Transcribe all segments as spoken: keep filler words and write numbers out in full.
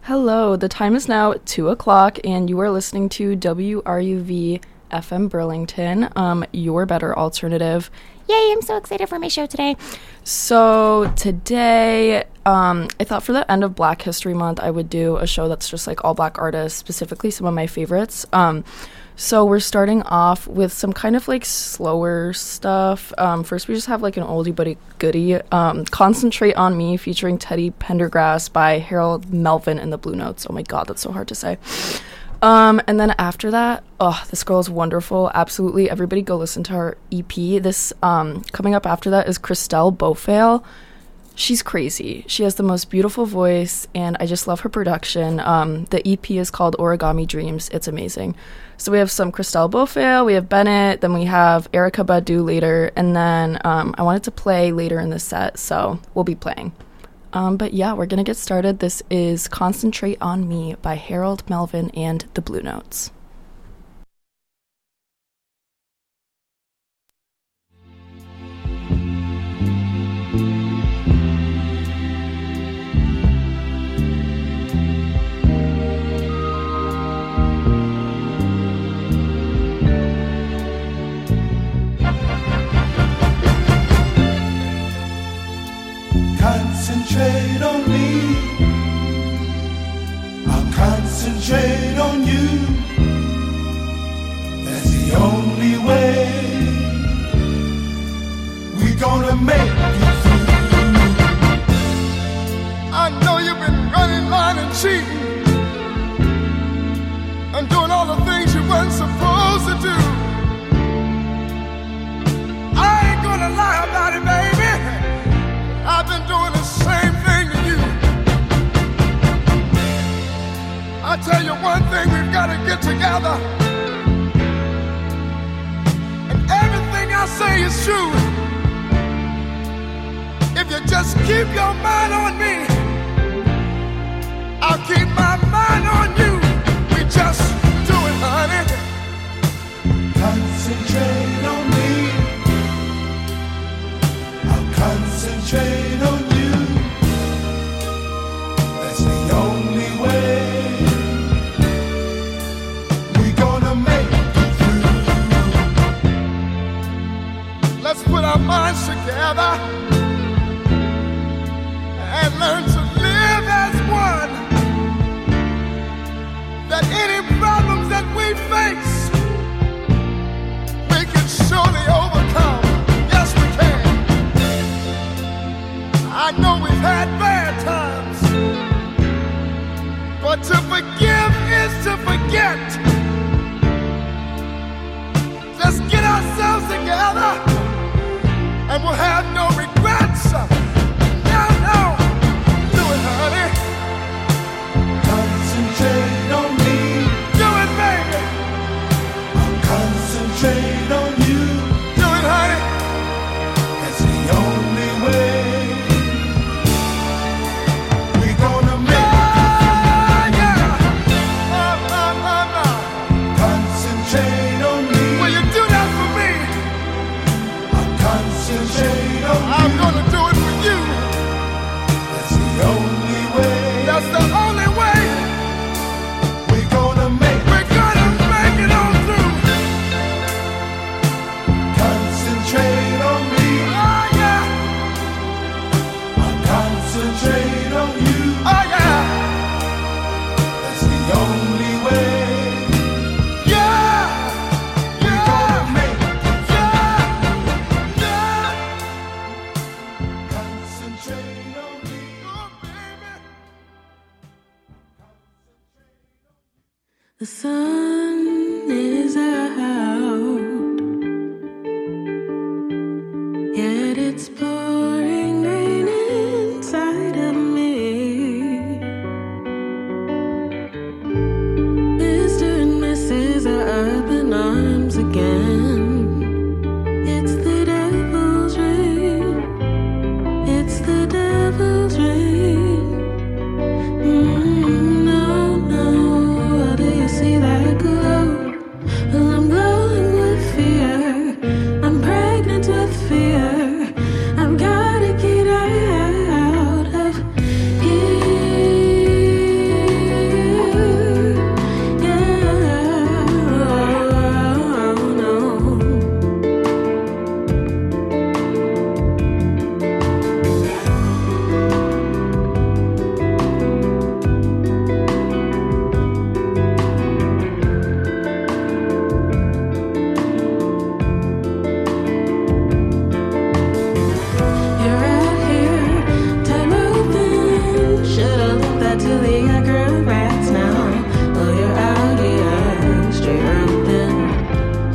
Hello, the time is now two o'clock, and you are listening to W R U V F M Burlington, um, your better alternative. Yay, I'm so excited for my show today. So today, um, I thought for the end of Black History Month, I would do a show that's just like all Black artists, specifically some of my favorites. Um, so we're starting off with some kind of like slower stuff. Um, first, we just have like an oldie but a goodie, um, Concentrate on Me, featuring Teddy Pendergrass by Harold Melvin and the Blue Notes. Oh my god, that's so hard to say. Um, and then after that, oh, this girl is wonderful. Absolutely, everybody go listen to her E P. This, um, coming up after that is Christelle Beaufail. She's crazy. She has the most beautiful voice, and I just love her production. Um, the E P is called Origami Dreams. It's amazing. So we have some Christelle Beaufail, we have Bennett, then we have Erykah Badu later, and then um, I wanted to play later in the set, so we'll be playing. Um, but yeah, we're going to get started. This is Concentrate on Me by Harold Melvin and the Blue Notes. Concentrate on me, I'll concentrate on you. That's the only way we're gonna make it through. I know you've been running, lying and cheating and doing all the things you weren't supposed to do. I ain't gonna lie about it, baby. I've been doing the same thing to you. I tell you one thing, we've got to get together. And everything I say is true. If you just keep your mind on me, I'll keep my mind on you. We just do it, honey. Concentrate on me, I'll concentrate on you. That's the only way we're gonna make it through. Let's put our minds together and learn to live as one. That any problems that we face, we can surely overcome. Yes, we can. I know we've had bad times, but to forgive is to forget. Just get ourselves together and we'll have no regret.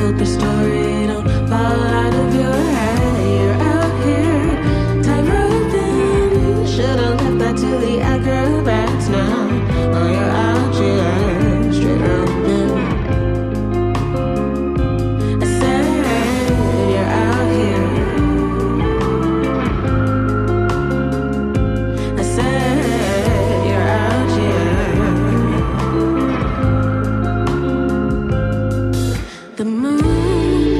hope your story don't fall out of your head. You're out here, tightrope then. Should've left that to the acrobats now. Oh, you're out here, straight open. I said you're out here. I said you're out here. The moon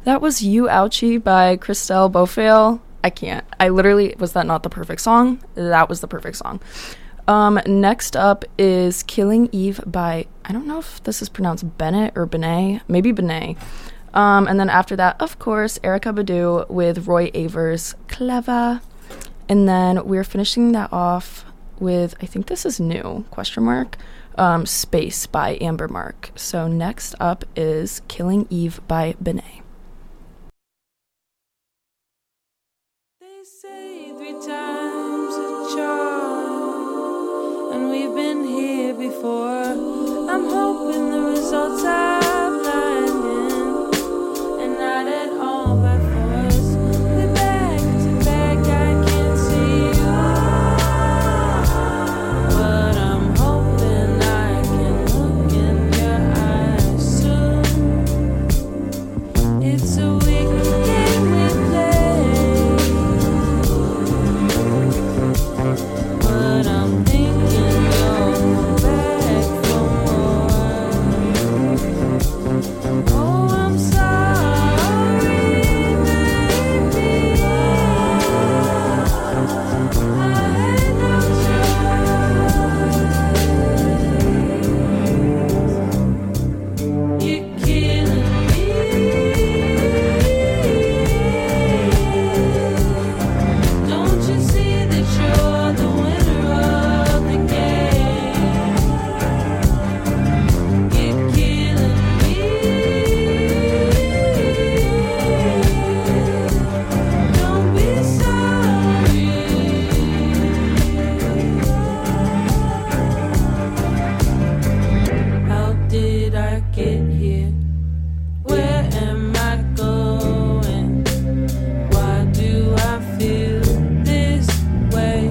That was You Ouchie by Christelle Beaufail. I can't. I literally, was that not the perfect song? That was the perfect song. Um, next up is Killing Eve by, I don't know if this is pronounced Bennett or Benet, maybe Benet. Um, and then after that, of course, Erykah Badu with Roy Avers, Clever. And then we're finishing that off with, I think this is new, question mark, um, Space by Amber Mark. So next up is Killing Eve by Benet. They say three times a charm, and we've been here before. I'm hoping the results are blinding and not at all by force. We're back to back, I can't see you, but I'm hoping I can look in your eyes soon. It's a wicked game we play, but I'm thinking you're back for more. Oh, I'm sorry, maybe I had no choice. You're killing me. Don't you see that you're the winner of the game? You're killing me. Don't be sorry. How did I get here? Where am I going? Why do I feel this way?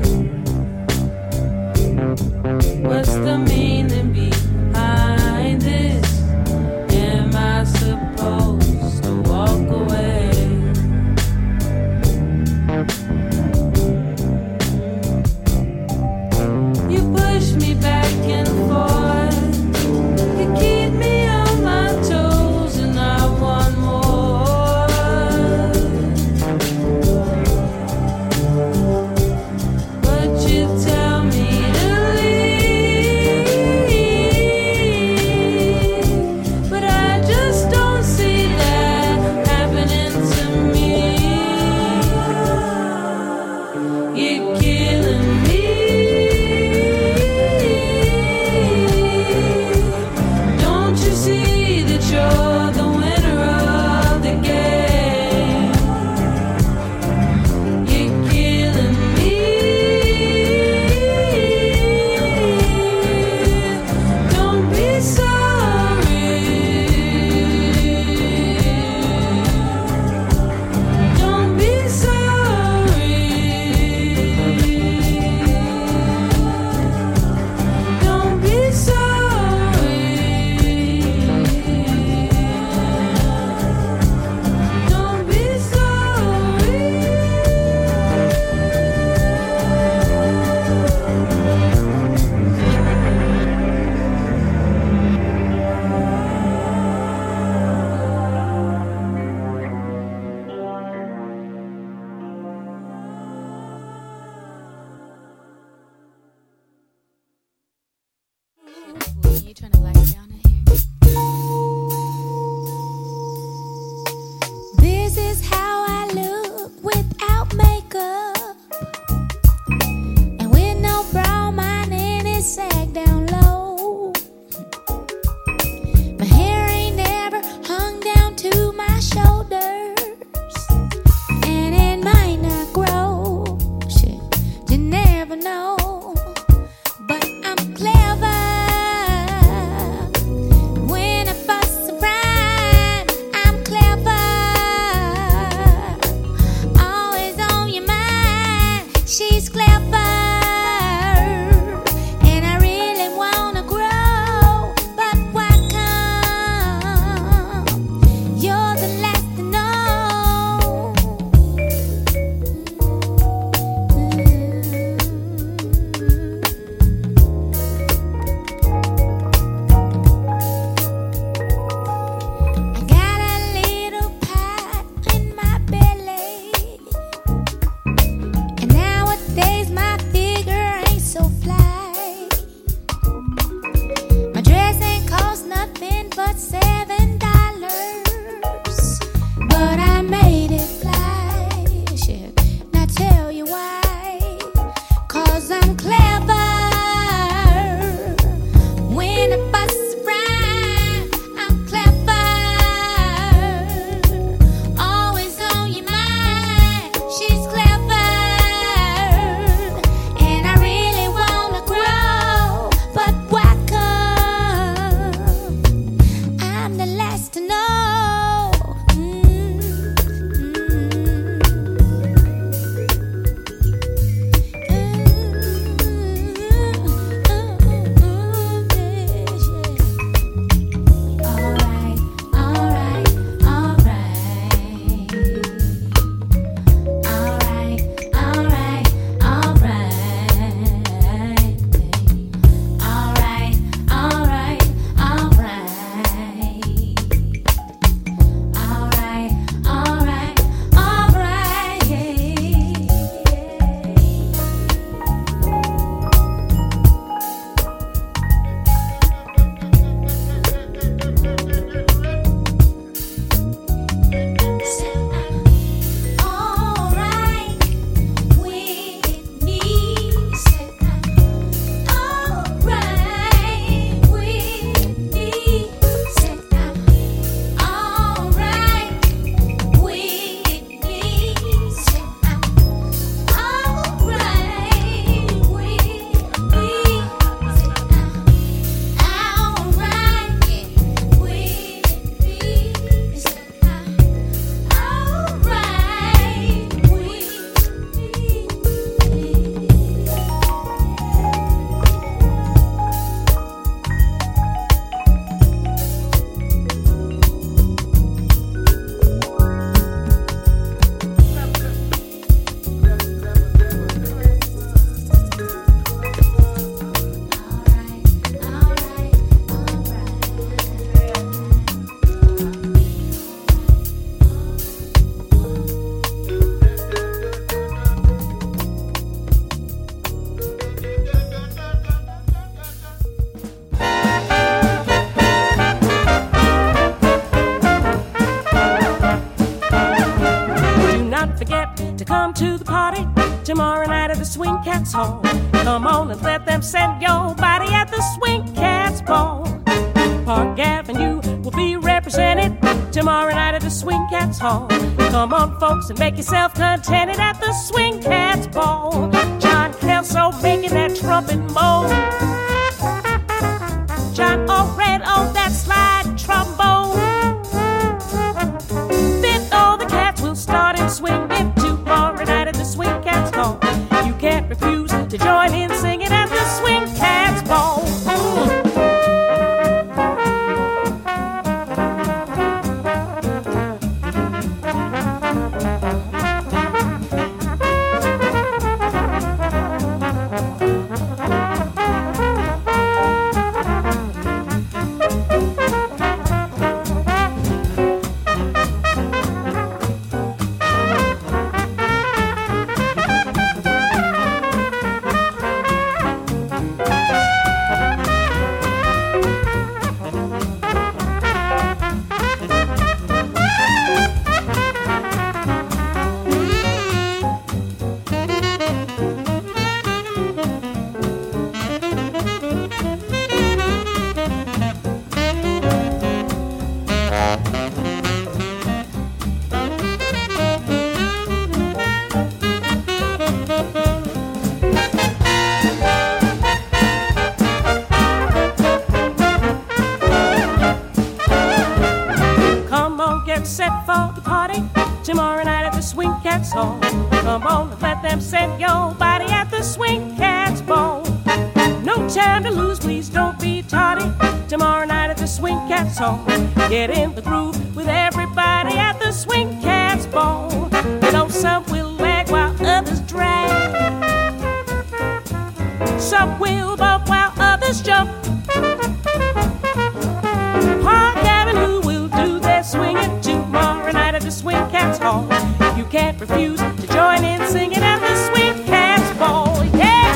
What's the meaning behind this? Am I supposed to walk away? You push me back and forth. You keep me on my toes, and I want more. But you tell me to leave, but I just don't see that happening to me. You're killing me. Don't you see that you're the winner of the game? You're killing me. Don't be sorry. Don't be sorry. Don't be sorry. Don't be sorry. You trying to black it down in here? This is how I look without makeup, and with no bra, mine and it sag down low. My hair ain't never hung down to my shoulders, and it might not grow. Shit, you never know. But I'm clever, on to the party tomorrow night at the Swing Cats Hall. Come on and let them set your body at the Swing Cats Ball. Park Avenue will be represented tomorrow night at the Swing Cats Hall. Come on, folks, and make yourself contented at the Swing Cats Ball. John Kelso making that trumpet moan. John Allred on that slide trombone. Then all the cats will start and swing in tomorrow night at the Swing Cats Hall. You can't refuse to join in singing at the Swing Cats Ball. Tomorrow night at the Swing Cats Hall. Come on and let them set your body at the Swing Cats Ball. No time to lose, please don't be tardy. Tomorrow night at the Swing Cats Hall. Get in the groove with everybody at the Swing Cats Ball. You know some will lag while others drag. Some will bump while others jump. Park Avenue will do their swinging tomorrow night at the Swing Cats Hall. You can't refuse to join in singing at the Swing Cats Ball. Yeah!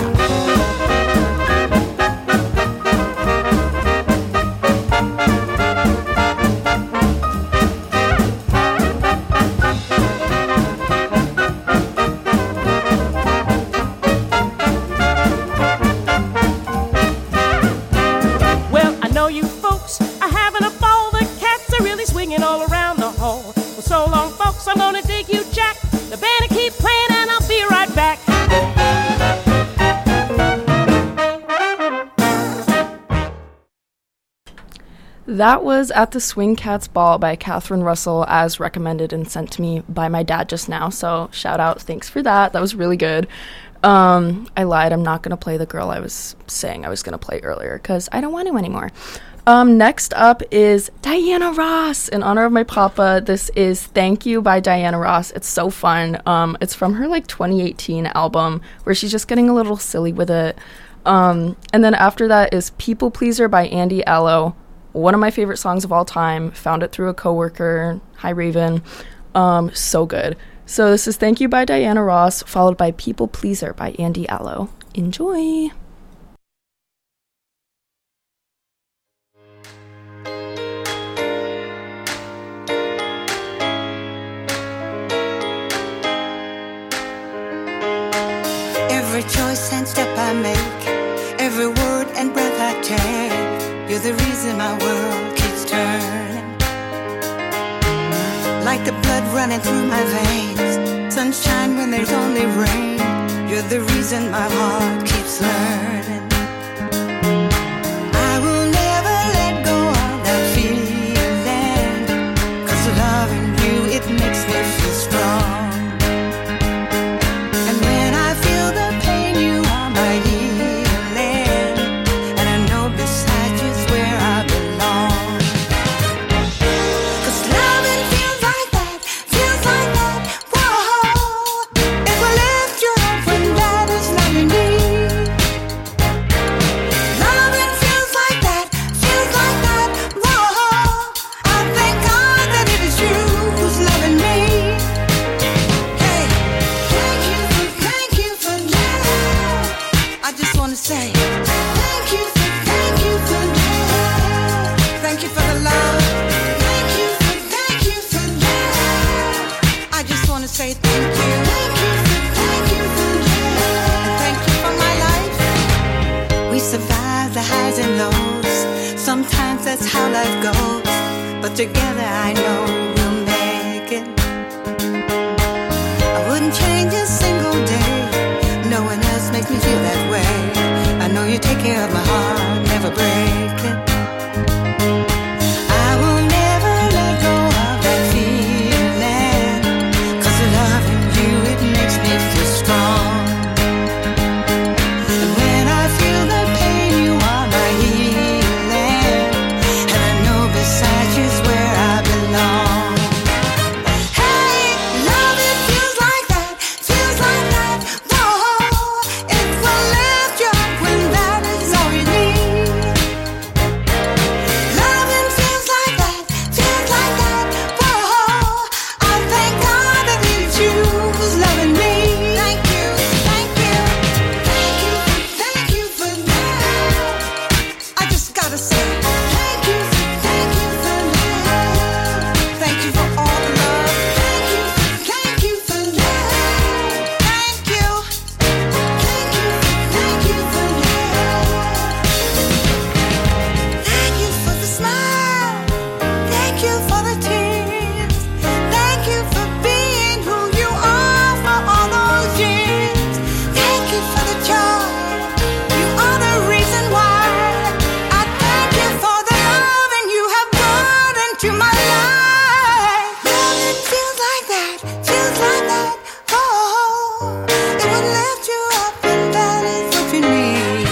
Well, I know you folks are having a ball. The cats are really swinging all around the hall. Well, so long, folks, I'm gonna dig you, Jack. The band will keep playing and I'll be right back. That was At the Swing Cats Ball by Catherine Russell, as recommended and sent to me by my dad just now. So shout out, thanks for that. That was really good. Um, I lied. I'm not going to play the girl I was saying I was going to play earlier because I don't want to anymore. Um, next up is Diana Ross. In honor of my papa, this is Thank You by Diana Ross. It's so fun. Um, it's from her like twenty eighteen album where she's just getting a little silly with it. Um, and then after that is People Pleaser by Andy Allo. One of my favorite songs of all time. Found it through a coworker. Hi, Raven. Um, so good. So this is Thank You by Diana Ross, followed by People Pleaser by Andy Allo. Enjoy. Every choice and step I make, every word and breath I take, you're the reason my world keeps turning. Like the blood running through my veins, sunshine when there's only rain, you're the reason my heart keeps learning. I will never let go of that feeling, 'cause loving you, it makes me feel strong. And when I feel the pain, you are my healing, and I know beside you's where I belong. 'Cause loving feels like that, feels like that, whoa. It will lift you up when that is not your need. Sometimes that's how life goes, but together I know we'll make it. I wouldn't change a single day. No one else makes me feel that way. I know you take care of my heart, never break it. I will never let go of that feeling, 'cause loving you, it makes me feel strong. And when I feel the pain, you are my healing, and I know beside you's where I belong. Hey, love, it feels like that, feels like that. Whoa, it will lift you up when that is all you need. Loving feels like that, feels like that. Whoa, I thank God that He chose loving me. Thank you, thank you, thank you, thank you for that. I just gotta say thank you, thank you for that. Thank you for all the love. Thank you, thank you for that. Thank you, thank you, thank you for that. Thank you for the smile. Thank you for the tears. Thank you for being who you are for all those years. Thank you for the joy. You are the reason why. I thank you for the love and you have brought into my life. Love, it feels like that, feels like that. Oh, it would lift you up and that is what you need.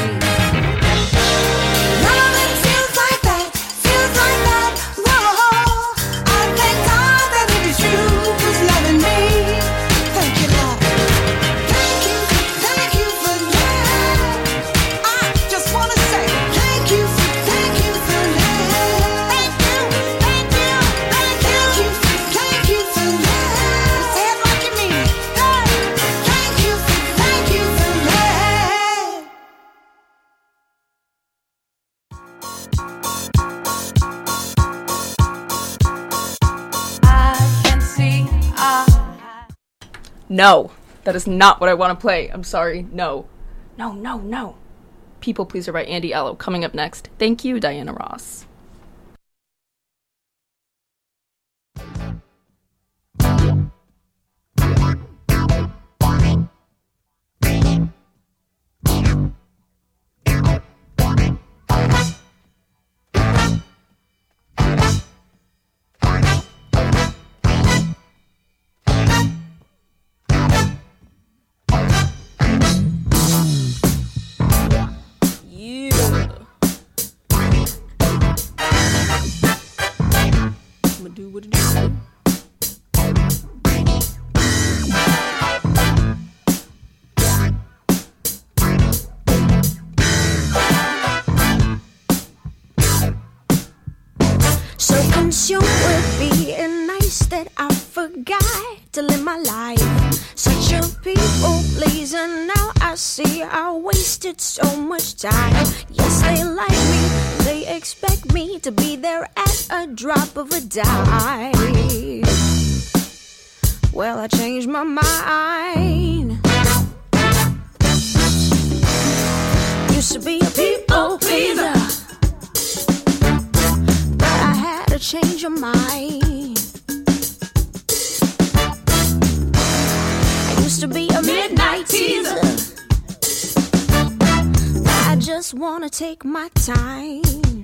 Love, it feels like that, feels like that. Whoa, I thank God that it is you who's loving me. Thank you, Lord. Thank you, thank you for that. I just wanna say thank you, thank you for that. Thank you, thank you, thank you, thank you for that. Say it like you mean it. Hey, thank you, thank you for that. No, that is not what I want to play. I'm sorry. No. No, no, no. People Pleaser by Andy Allo coming up next. Thank you, Diana Ross. Yeah. I'ma do what it do. So consumed with being nice that I forgot to live my life. Such a people pleaser, now I see I wasted so much time. Yes, they like me, they expect me to be there at a drop of a dime. Well, I changed my mind. Used to be a people pleaser, but I had to change your mind. I used to be a midnight teaser. I just wanna take my time.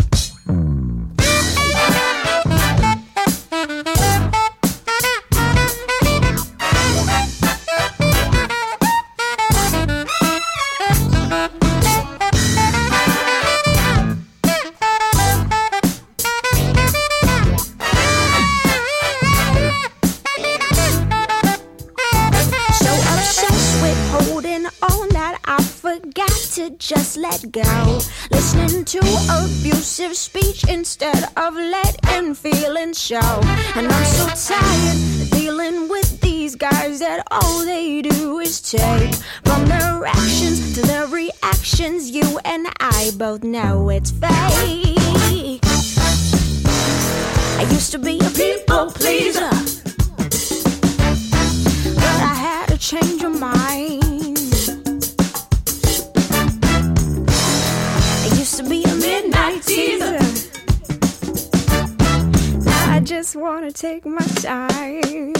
To just let go, listening to abusive speech instead of letting feelings show. And I'm so tired of dealing with these guys that all they do is take. From their actions to their reactions, you and I both know it's fake. I used to be a people pleaser, but I had to change your mind. Used to be a midnight teaser, just wanna take my time.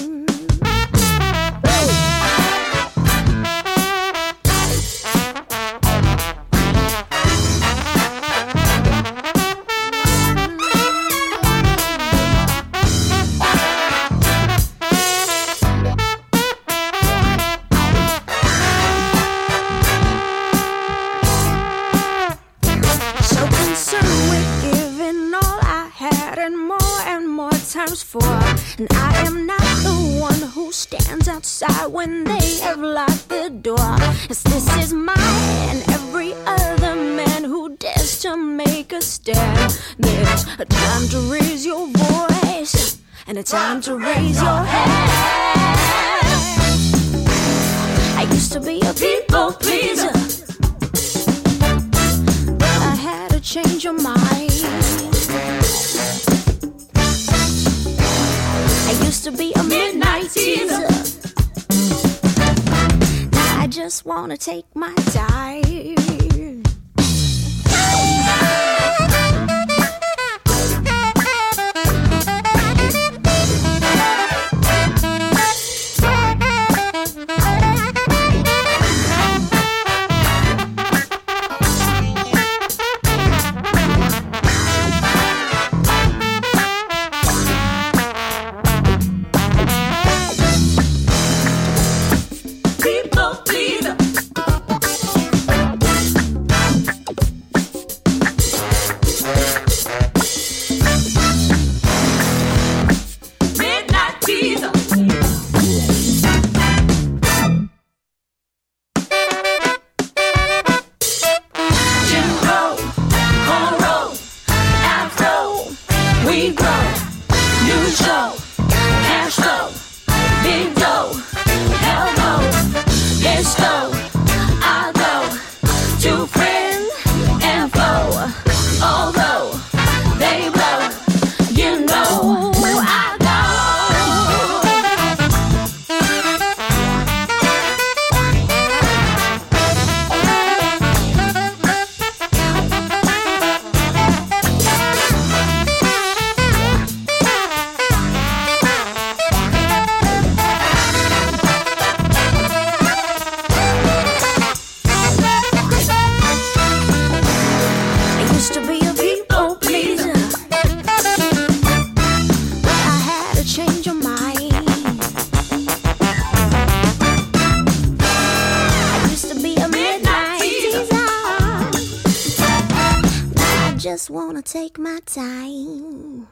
So concerned with giving all I had and more and more times four. And I am not the one who stands outside when they have locked the door. As this is mine and every other man who dares to make a stand. There's a time to raise your voice and a time to raise your hand. I used to be a people pleaser, but I had to change your mind. I used to be a midnight teaser. Now I just wanna take my time. People pleaser. Midnight teaser. Jim Crow, cornrow, afro, we grow. New show, cash flow, big dough, hell no. Let's go, I'll go to friend and foe. Although they blow, you know I'll go. I used to be a people pleaser, but I had to change your mind. I used to be a midnight teaser. Now I just wanna take my time.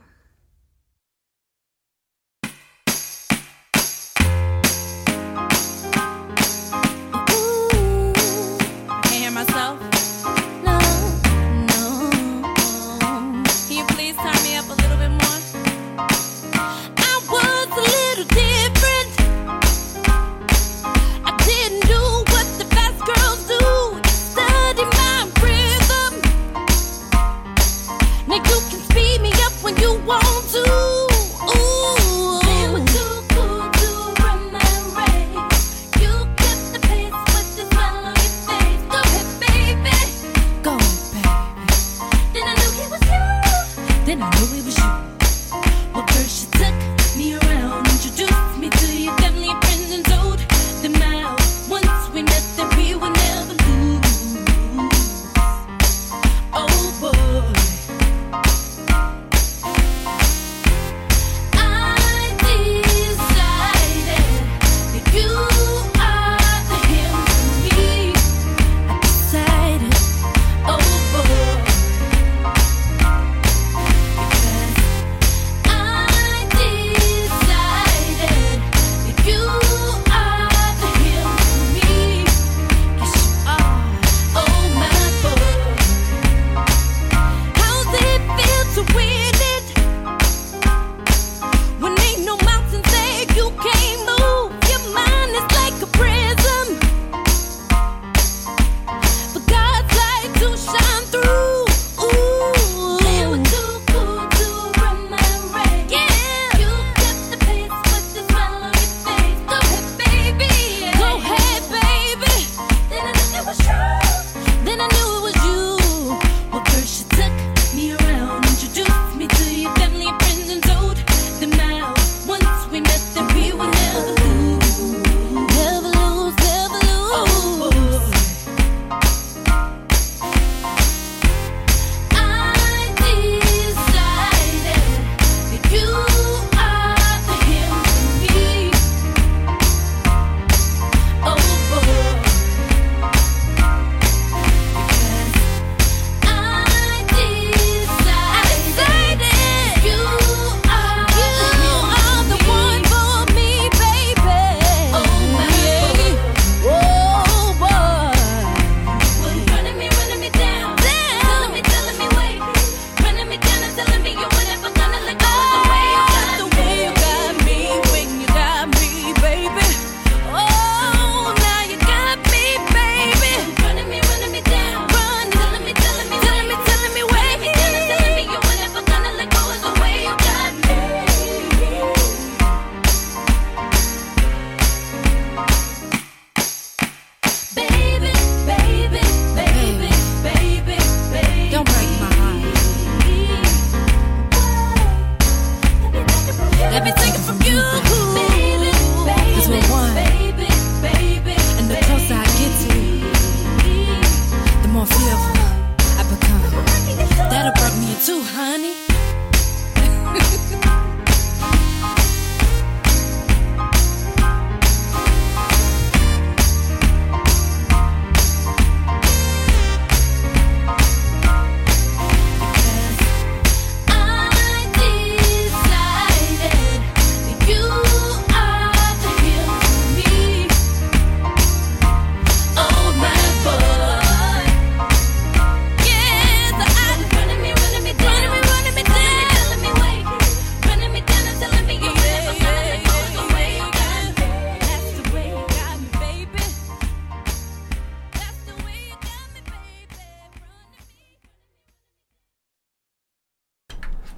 Can't hear myself. No, no. Can you please turn me up a little bit more? I was a little different. I didn't do what the best girls do. Study my rhythm. Now you can speed me up when you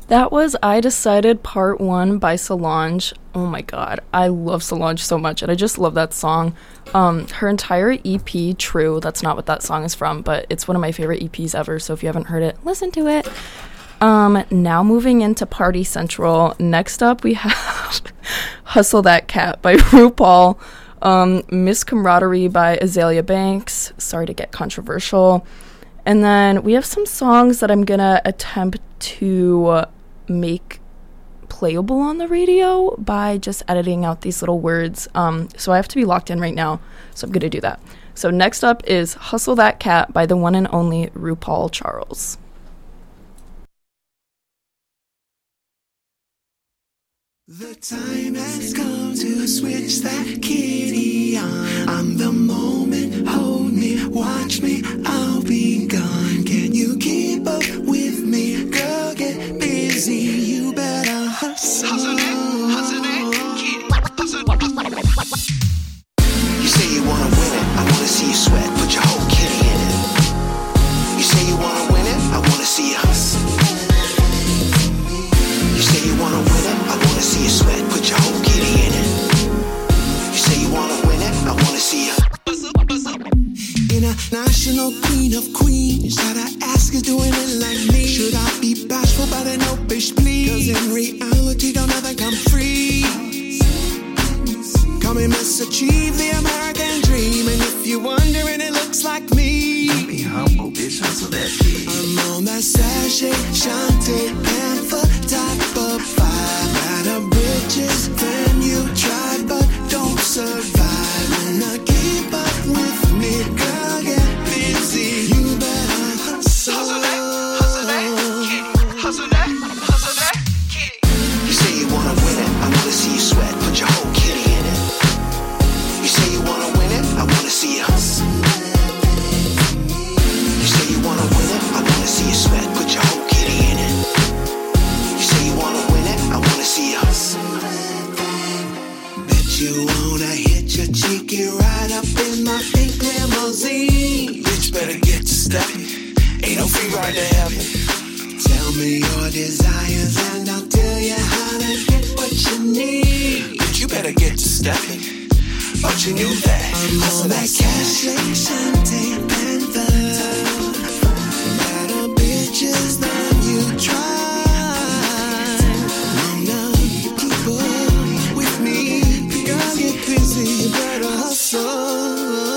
That was I Decided Part one by Solange. Oh my god, I love Solange so much, and I just love that song. Um, her entire E P, True, that's not what that song is from, but it's one of my favorite E Ps ever, so if you haven't heard it, listen to it. Um, now moving into Party Central, next up we have Hustle That Cat by RuPaul, um, Miss Camaraderie by Azalea Banks, sorry to get controversial, and then we have some songs that I'm gonna attempt to make playable on the radio by just editing out these little words. Um, so I have to be locked in right now, so I'm going to do that. So next up is Hustle That Cat by the one and only RuPaul Charles. The time has come to switch that kitty on. I'm the moment, hold me, watch me, I'll be gone. Can you keep up with me? Girl, get busy, you better hustle. Hustle that, hustle that, kitty, hustle. You say you wanna win it, I wanna see you sweat, put your whole kitty in it. You say you wanna win it, I wanna see you hustle. You say you wanna win it, I wanna see you sweat, put your whole kitty in it. You say you wanna win it, I wanna see you international queen of queens. Gotta ask, is doing it like me? Should I be bashful, but I know, bitch, please? Cause in reality, don't ever come free. Come and miss achieve the American dream. And if you're wondering, it looks like me. Be humble, bitch, hustle that kid. I'm on that sachet, Shantae, panther type of vibe. Better bridges than you tried, but don't survive. When I keep up with me, girl, get busy. You better hustle. Hustle that, hustle that, kitty. Hustle that, hustle that, kitty. You say you wanna win it, I wanna see you sweat, put your whole kitty in it. You say you wanna win it, I wanna see you hustle. You say you wanna win it, I wanna see you sweat, put your whole kitty in it. You say you wanna win it, I wanna see you hustle. Bet you wanna hit your cheeky ride up in my pink limousine. Bitch, better get to stepping. Ain't no free ride to heaven. Tell me your desires and I'll tell you how to get what you need. Bitch, you better get to stepping. But you knew that. I'm on that cash, Shantae, panther. Better bitches than you try. Now keep up with me. Girl, get busy, you better hustle.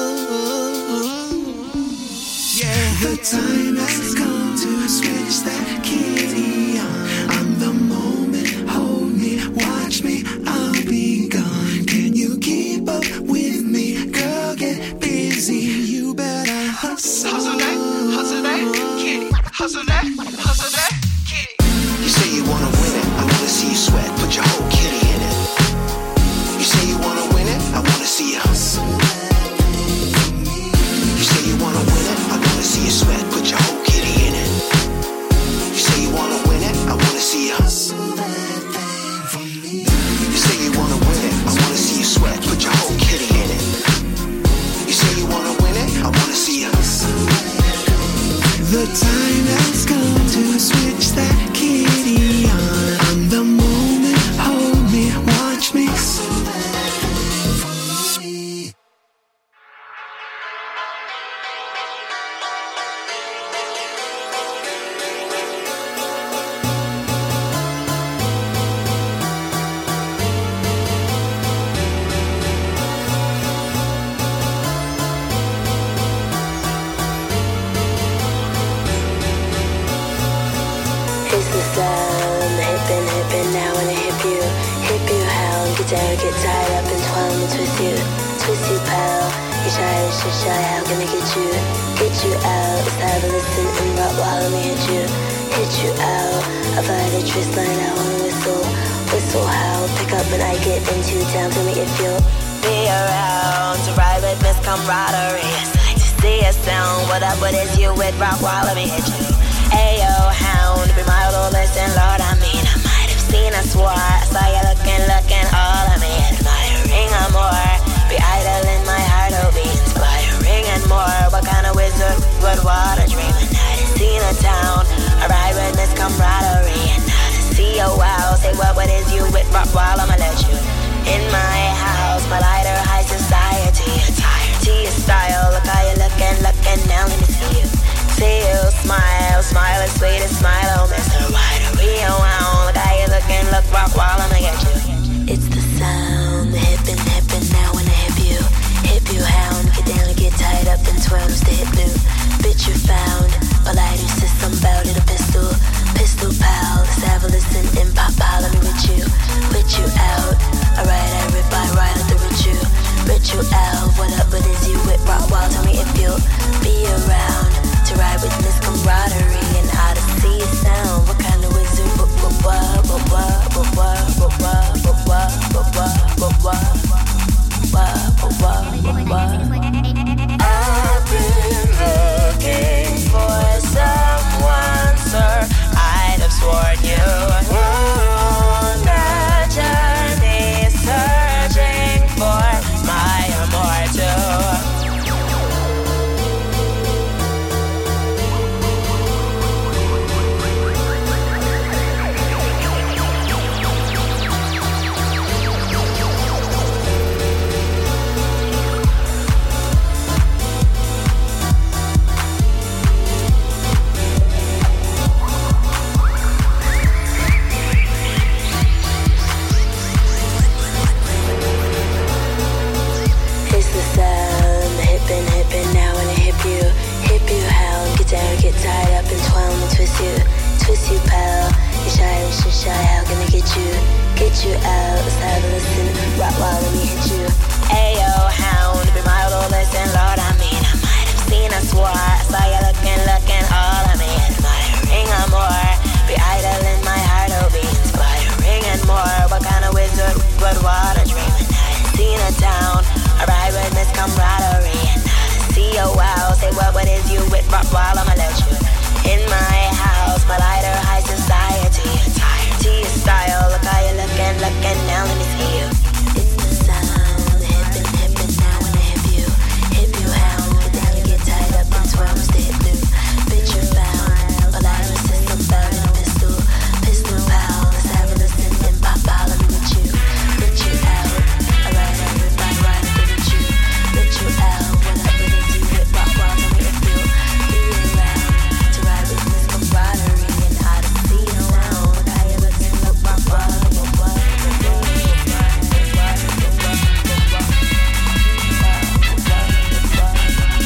Yeah, the time has come to switch that kitty on. I'm the moment, hold me, watch me, I'll be gone. Can you keep up with me? Girl, get busy, you better hustle. Hustle that, hustle that, kitty. Hustle that, hustle that, kitty. You say you wanna win it, I wanna see you sweat, put your whole kitty in it. You say you wanna win it, I wanna see you hustle. You say you wanna win it, I wanna see you sweat, put your whole kitty in it. You say you wanna win it, I wanna see you hustle. You say you wanna win it, I wanna see you sweat, put your whole kitty in it. You say you wanna win it, I wanna see you hustle. The time has come to switch that kitty on. I'm the moment, hold me, watch me. It's the sound, the hippin', hippin', now wanna hip you, hip you how, get down, get tied up and twirl and twist you, twist you pal, you shy, you shy, how can I get you, get you out, it's time to listen and rock while let me hit you, hit you out, I find a twist line, I wanna whistle, whistle how, pick up and I get into town to make it feel, be around, to ride with Miss Camaraderie, it's like to see a sound, what up, what is you with rock while let me hit you. Ayo, hound, be my little listen, Lord, I mean, I might have seen, I swore, I saw you looking, looking, all of me, admiring or more, be idle in my heart, oh, be inspiring and more, what kind of wizard would water dream, a night has seen a town, a ride with Miss Camaraderie, and not a while I'ma let you in my house, my lighter high society attire. Tea is style, look how you looking, looking, now let me see you. See you, smile, smile as sweet as smile, oh Mister Wider. Rio, wow, look how you looking, look rock while I'ma get you. It's the sound, the hippin', hippin', now when I hip you. Hip you hound, get down and get tied up in twirls to hip new. Bitch you found, all I do is some bout it a pistol. Pistol pal, let's have a listen in pop pile, let me with you. With you out, alright I rip, I ride at the ritual. Ritual out, what up, what is you with rock wild, tell me if you'll be around. To ride with this camaraderie and how to see it sound. What kind of wizard? What what what what what what what what what what what what what what what. I've been looking for someone, sir. I'd have sworn you on that journey, searching for my immortal. Get tied up and twirl and twist you, twist you pal. You shy, you should shy, how can I get you, get you out? Let's have a listen, rock while let me hit you. Ayo, hound, be my little listen, Lord, I mean, I might have seen a swore. I saw you looking, looking, all I mean, my ring or more. Be idle in my heart, oh, be inspiring and more. What kind of wizard would water dreaming? I seen a town, I ride with this camaraderie and see you wow, say what what is you with rock while I'ma let you in my house, my lighter high society attire. Tea style, look how you looking, looking, now let me see you. It's the sound, the hippin', hippin', now when I hip you. Hip you hound, get down and get tied up in twirls to hip new. Bitch you found, all I do is some bout it a pistol. Pistol pal, let's have a listen and pop out, let me with you. With you out, alright I rip, I ride it with you. With you out, what up with it, you with rock while tell me if you'll be around. To ride with this camaraderie and how to see it sound. Look how you looking, look rock while, look what, look what, look what, look what, look what, look what, look what, look what,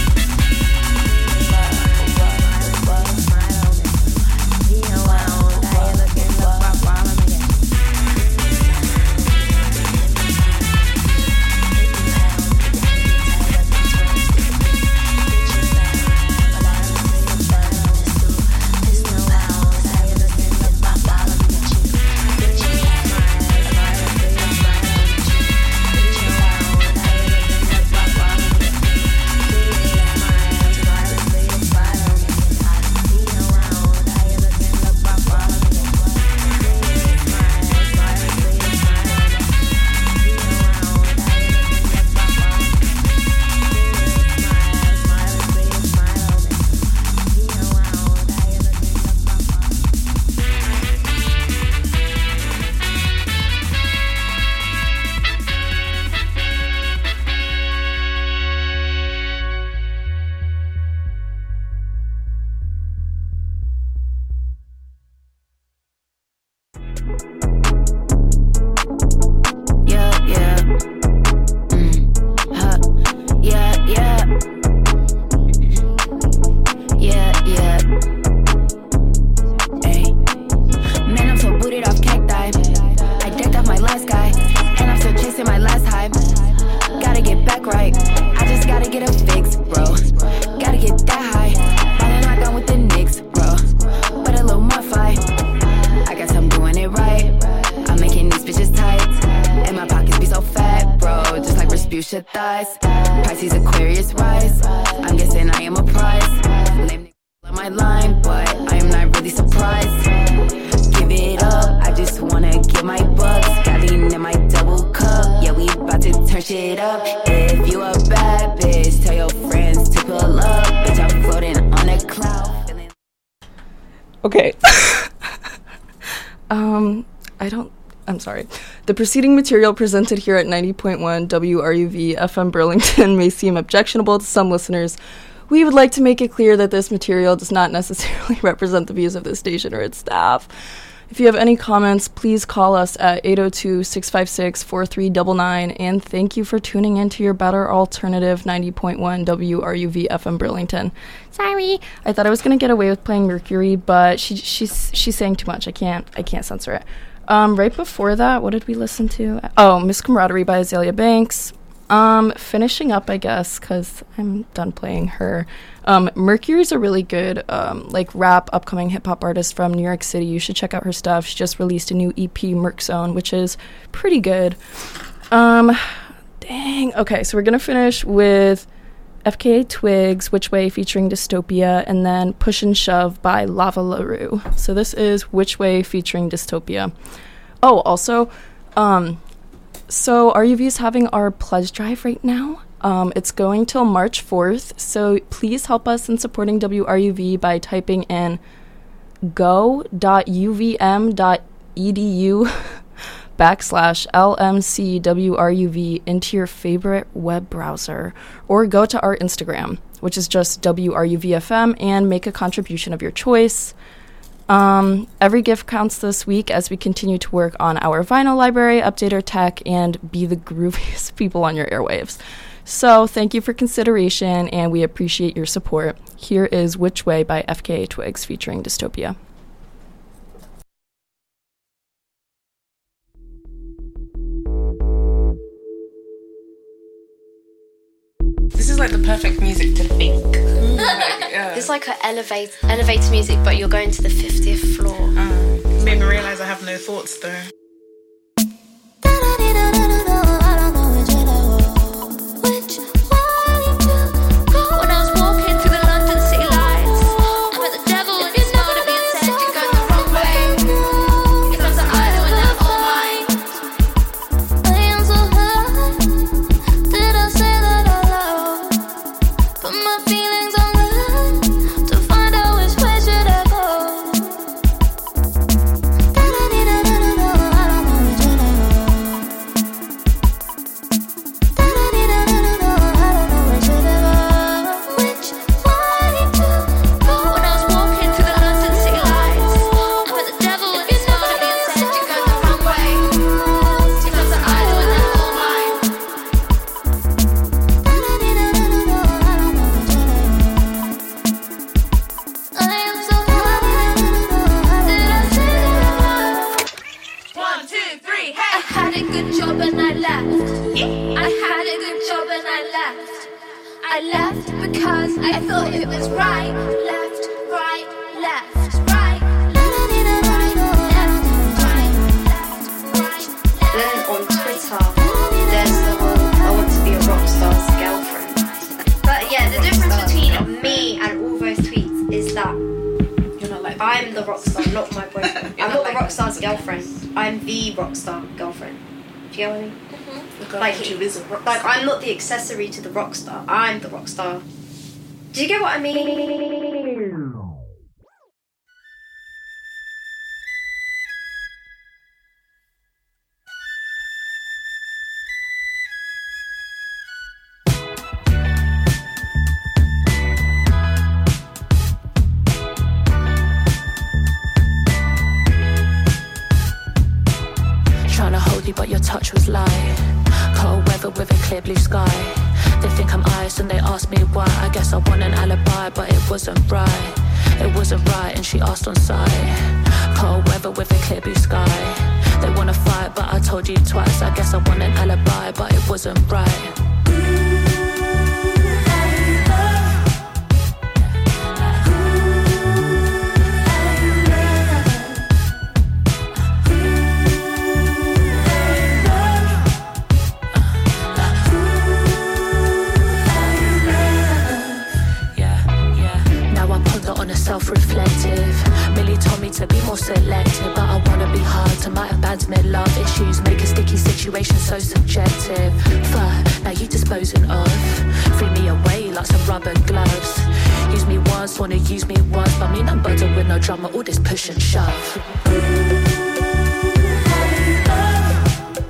Fuchsia thighs, Pisces, Aquarius rise. I'm guessing I am a prize. Lame niggas on my line, but I am not really surprised. Give it up, I just wanna get my bucks. Got lean in my double cup, yeah, we about to turn shit up. If you a bad bitch, tell your friends to pull up. Bitch, I'm floating on a cloud. Feeling- Okay. um, I don't, I'm sorry. The preceding material presented here at ninety point one W R U V F M Burlington may seem objectionable to some listeners. We would like to make it clear that this material does not necessarily represent the views of this station or its staff. If you have any comments, please call us at eight oh two, six five six, four three nine nine, and thank you for tuning in to your better alternative ninety point one W R U V F M Burlington. Sorry, I thought I was going to get away with playing Mercury, but she she's she's saying too much. I can't I can't censor it. Um, right before that, what did we listen to? Oh, Miss Camaraderie by Azalea Banks. Um, finishing up, I guess, because I'm done playing her. Um, Mercury's a really good, um, like, rap, upcoming hip-hop artist from New York City. You should check out her stuff. She just released a new E P, Merc Zone, which is pretty good. Um, dang. Okay, so we're going to finish with F K A Twigs, Which Way, featuring Dystopia, and then Push and Shove by Lava LaRue. So this is Which Way featuring Dystopia. Oh, also, um, so R U V is having our pledge drive right now. Um, it's going till March fourth, so please help us in supporting W R U V by typing in go dot u v m dot e d u backslash L M C W R U V into your favorite web browser, or go to our Instagram, which is just W R U V F M, and make a contribution of your choice. Um, every gift counts this week as we continue to work on our vinyl library, update our tech, and be the grooviest people on your airwaves. So thank you for consideration, and we appreciate your support. Here is Which Way by F K A Twigs featuring Dystopia. This is like the perfect music to think. Like, yeah. It's like a elevate, elevator music, but you're going to the fiftieth floor. Uh, made me realise I have no thoughts though. Like, I'm not the accessory to the rock star. I'm the rock star. Do you get what I mean? Trying to hold you, but your touch was light. Cold weather with a clear blue sky. They think I'm ice and they ask me why. I guess I want an alibi, but it wasn't right. It wasn't right, and she asked on sight. Cold weather with a clear blue sky. They wanna fight, but I told you twice. I guess I want an alibi, but it wasn't right. Self-reflective. Millie told me to be more selective, but I wanna be hard to my abandonment. Love issues make a sticky situation so subjective. Fuck, now you disposing of. Free me away like some rubber gloves. Use me once, wanna use me once, but me not butter with no drama. All this push and shove.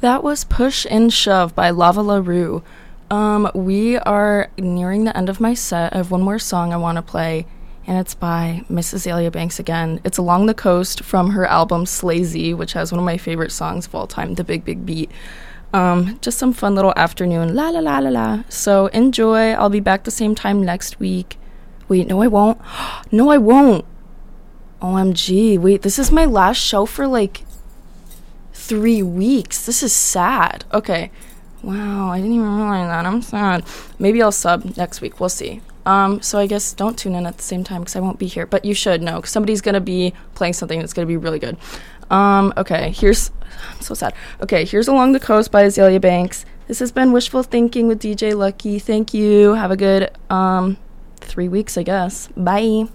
That was Push and Shove by Lava LaRue. Um, we are nearing the end of my set. I have one more song I want to play, and it's by Miss Azealia Banks again. It's Along the Coast from her album Slazy, which has one of my favorite songs of all time, The Big Big Beat. Um, just some fun little afternoon, la la la la la. So enjoy. I'll be back the same time next week. Wait, no I won't. No I won't. O M G. Wait, this is my last show for like three weeks. This is sad. Okay. Wow, I didn't even realize that. I'm sad. Maybe I'll sub next week. We'll see. Um, so I guess don't tune in at the same time because I won't be here. But you should know because somebody's going to be playing something that's going to be really good. Um, okay, here's... I'm so sad. Okay, here's Along the Coast by Azealia Banks. This has been Wishful Thinking with D J Lucky. Thank you. Have a good um, three weeks, I guess. Bye.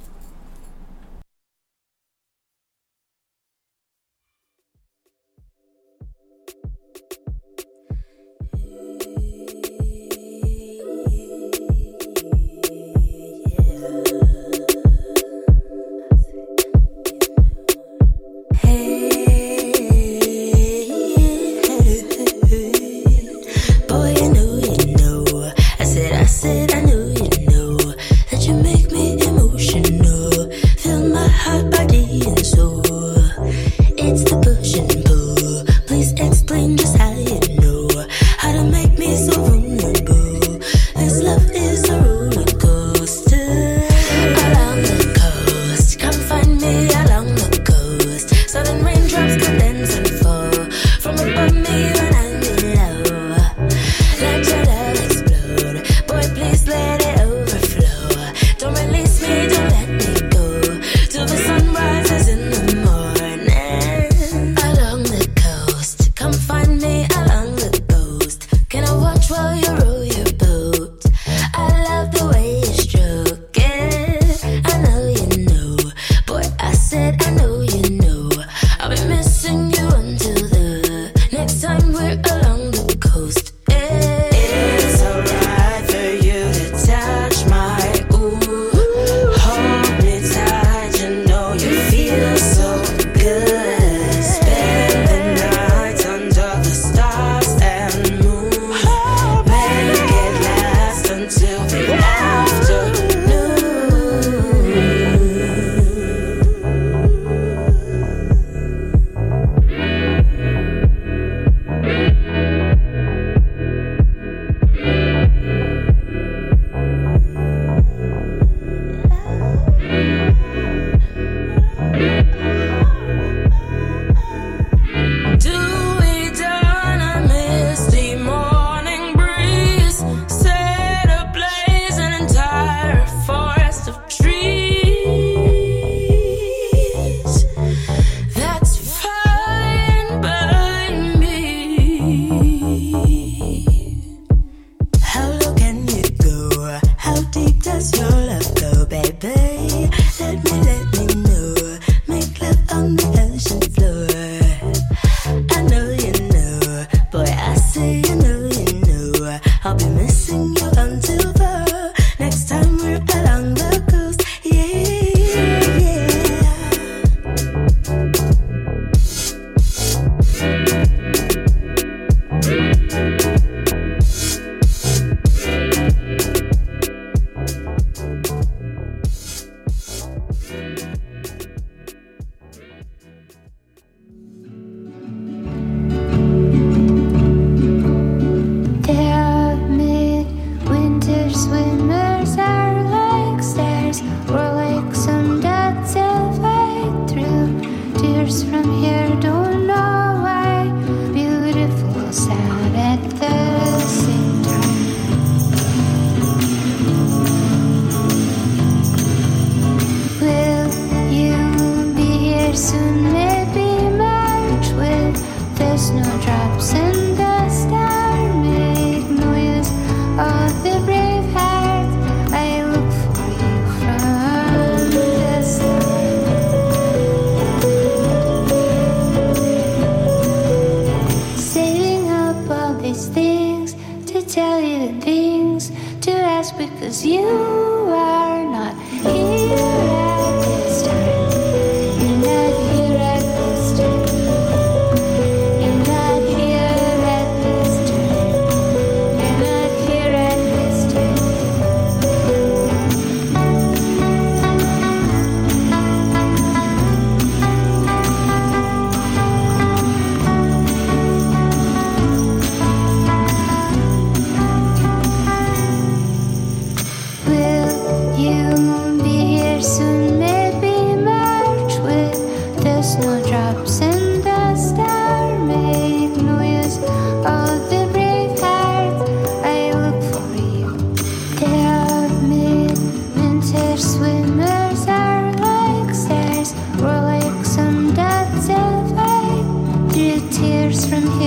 Because you are not